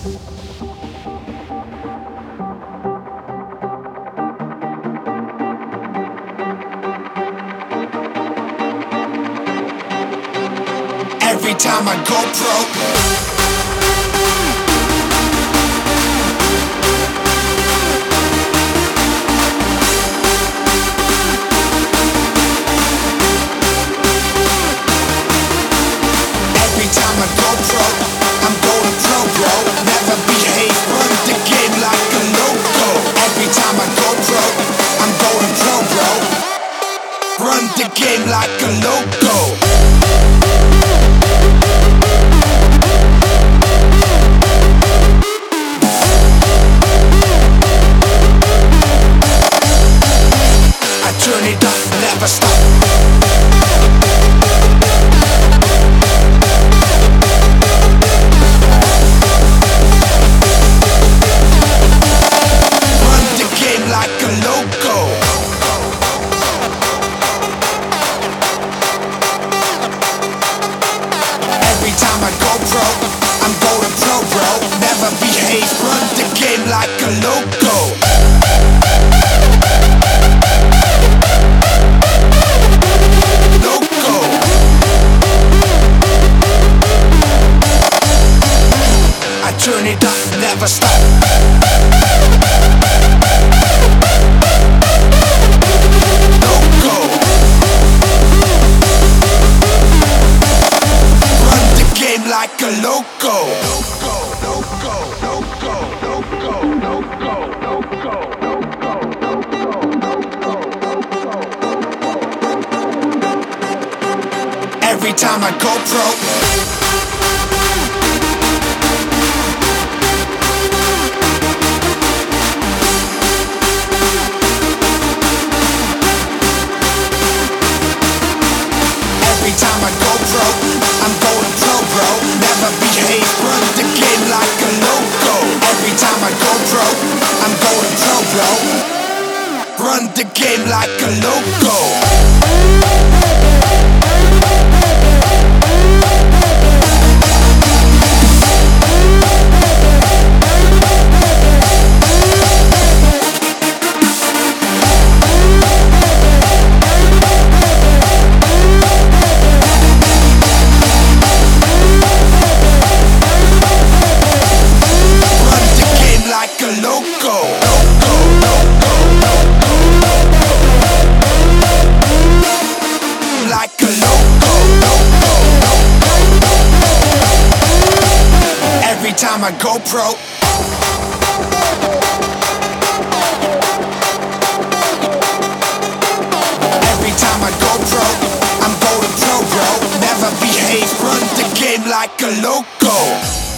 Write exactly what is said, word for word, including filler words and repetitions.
Every time I go pro. Run the game like a loco. I turn it up, never stop. Run the game like a loco. Every time I go pro, I'm going pro, bro. Never behave, run the game like a loco. Loco. I turn it up, never stop. Loco. Like a loco. Loco, loco, loco, loco, loco, loco, loco. Every time I go pro. Every time I go pro, I'm going pro, bro. Never behave, run the game like a loco. Every time I go pro, I'm going pro, bro. Run the game like a loco. Like a loco, loco, loco, loco, like a loco, loco, loco. Every time I go pro. Every time I go pro, I'm going pro, bro. Never behave, run the game like a loco.